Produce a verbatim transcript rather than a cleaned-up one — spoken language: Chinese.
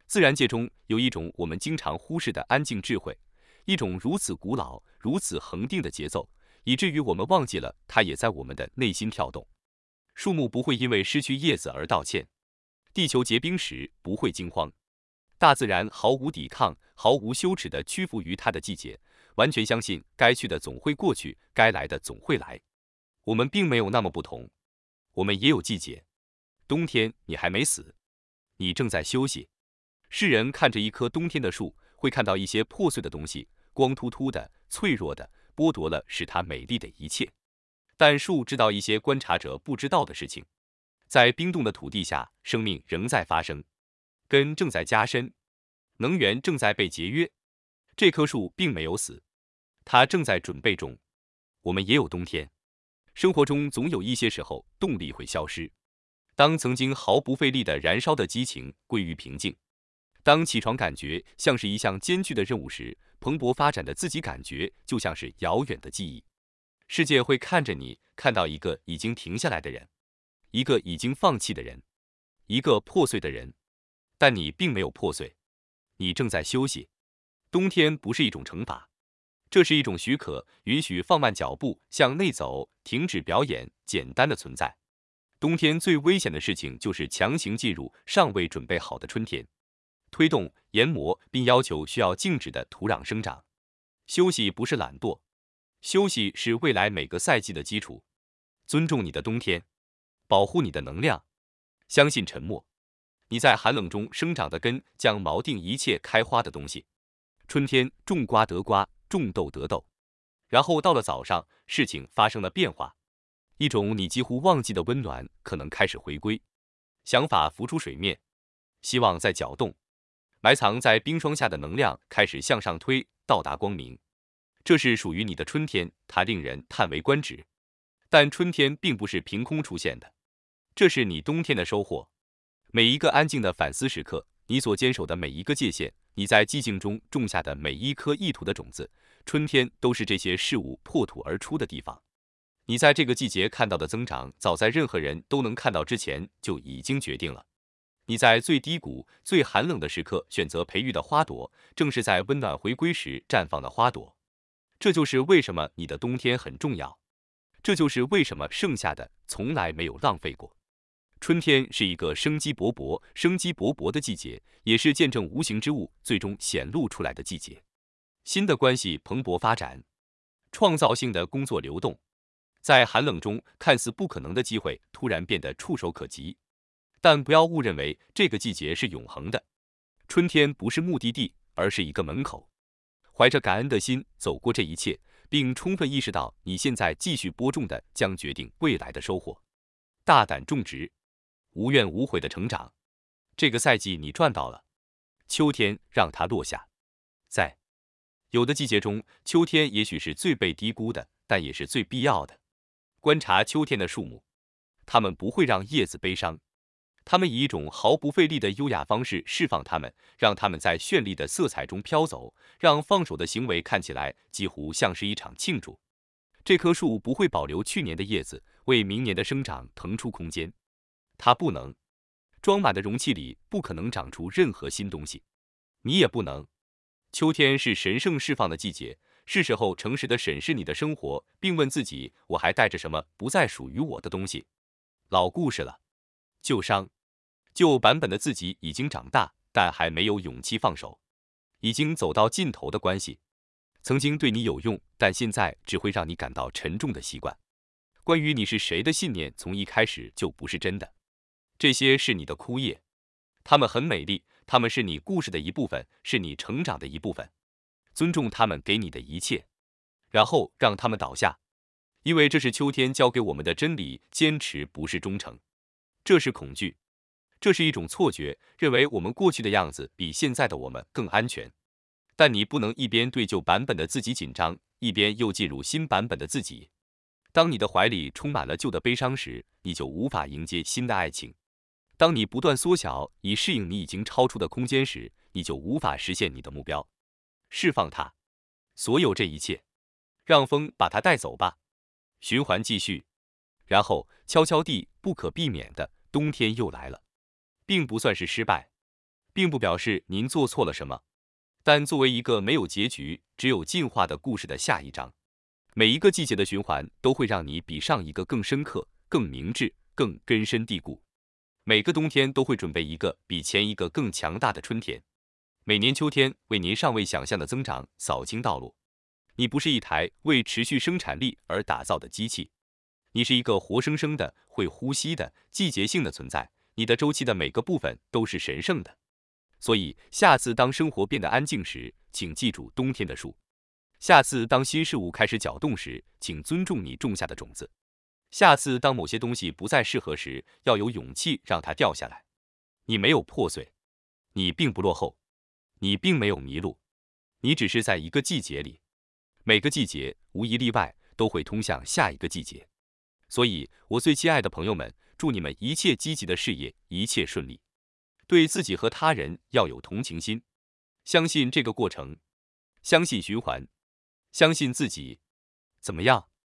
自然界中有一种我们经常忽视的安静智慧，一种如此古老、如此恒定的节奏，以至于我们忘记了它也在我们的内心跳动。树木不会因为失去叶子而道歉，地球结冰时不会惊慌，大自然毫无抵抗、毫无羞耻地屈服于它的季节，完全相信该去的总会过去，该来的总会来。我们并没有那么不同，我们也有季节。冬天，你还没死，你正在休息。世人看着一棵冬天的树，会看到一些破碎的东西，光秃秃的、脆弱的，剥夺了使它美丽的一切。但树知道一些观察者不知道的事情，在冰冻的土地下，生命仍在发生，根正在加深，能源正在被节约。这棵树并没有死，它正在准备中。我们也有冬天，生活中总有一些时候动力会消失。当曾经毫不费力的燃烧的激情归于平静，当起床感觉像是一项艰巨的任务时，蓬勃发展的自己感觉就像是遥远的记忆。世界会看着你，看到一个已经停下来的人，一个已经放弃的人，一个破碎的人，但你并没有破碎，你正在休息。冬天不是一种惩罚，这是一种许可，允许放慢脚步，向内走，停止表演，简单的存在。冬天最危险的事情就是强行进入尚未准备好的春天，推动、研磨并要求需要静止的土壤生长。休息不是懒惰，休息是未来每个赛季的基础。尊重你的冬天，保护你的能量，相信沉默。你在寒冷中生长的根将锚定一切开花的东西。春天种瓜得瓜，种豆得豆。然后到了早上，事情发生了变化。一种你几乎忘记的温暖可能开始回归，想法浮出水面，希望在搅动，埋藏在冰霜下的能量开始向上推，到达光明。这是属于你的春天，它令人叹为观止。但春天并不是凭空出现的，这是你冬天的收获。每一个安静的反思时刻，你所坚守的每一个界限，你在寂静中种下的每一颗意图的种子，春天都是这些事物破土而出的地方。你在这个季节看到的增长，早在任何人都能看到之前就已经决定了。你在最低谷、最寒冷的时刻选择培育的花朵，正是在温暖回归时绽放的花朵。这就是为什么你的冬天很重要，这就是为什么剩下的从来没有浪费过。春天是一个生机勃勃、生机勃勃的季节，也是见证无形之物最终显露出来的季节。新的关系蓬勃发展，创造性的工作流动。在寒冷中，看似不可能的机会突然变得触手可及，但不要误认为这个季节是永恒的。春天不是目的地，而是一个门口。怀着感恩的心走过这一切，并充分意识到你现在继续播种的将决定未来的收获。大胆种植，无怨无悔的成长。这个赛季你赚到了，秋天让它落下。在有的季节中，秋天也许是最被低估的，但也是最必要的。观察秋天的树木，它们不会让叶子悲伤，它们以一种毫不费力的优雅方式释放它们，让它们在绚丽的色彩中飘走，让放手的行为看起来几乎像是一场庆祝。这棵树不会保留去年的叶子，为明年的生长腾出空间。它不能，装满的容器里不可能长出任何新东西，你也不能。秋天是神圣释放的季节，是时候诚实地审视你的生活，并问自己：我还带着什么不再属于我的东西？老故事了，旧伤，旧版本的自己已经长大，但还没有勇气放手。已经走到尽头的关系，曾经对你有用，但现在只会让你感到沉重的习惯。关于你是谁的信念，从一开始就不是真的。这些是你的枯叶，它们很美丽，它们是你故事的一部分，是你成长的一部分。尊重他们给你的一切，然后让他们倒下，因为这是秋天教给我们的真理。坚持不是忠诚，这是恐惧，这是一种错觉，认为我们过去的样子比现在的我们更安全。但你不能一边对旧版本的自己紧张，一边又进入新版本的自己。当你的怀里充满了旧的悲伤时，你就无法迎接新的爱情。当你不断缩小以适应你已经超出的空间时，你就无法实现你的目标。释放它，所有这一切，让风把它带走吧。循环继续，然后悄悄地、不可避免的，冬天又来了，并不算是失败。 并不表示您做错了什么，但作为一个没有结局、只有进化的故事的下一章，每一个季节的循环都会让你比上一个更深刻、更明智、更根深蒂固。每个冬天都会准备一个比前一个更强大的春天。每年秋天为您尚未想象的增长扫清道路。你不是一台为持续生产力而打造的机器，你是一个活生生的、会呼吸的、季节性的存在。你的周期的每个部分都是神圣的。所以，下次当生活变得安静时，请记住冬天的树；下次当新事物开始搅动时，请尊重你种下的种子；下次当某些东西不再适合时，要有勇气让它掉下来。你没有破碎，你并不落后，你并没有迷路，你只是在一个季节里。每个季节无一例外都会通向下一个季节。所以，我最亲爱的朋友们，祝你们一切积极的事业一切顺利。对自己和他人要有同情心，相信这个过程，相信循环，相信自己。怎么样？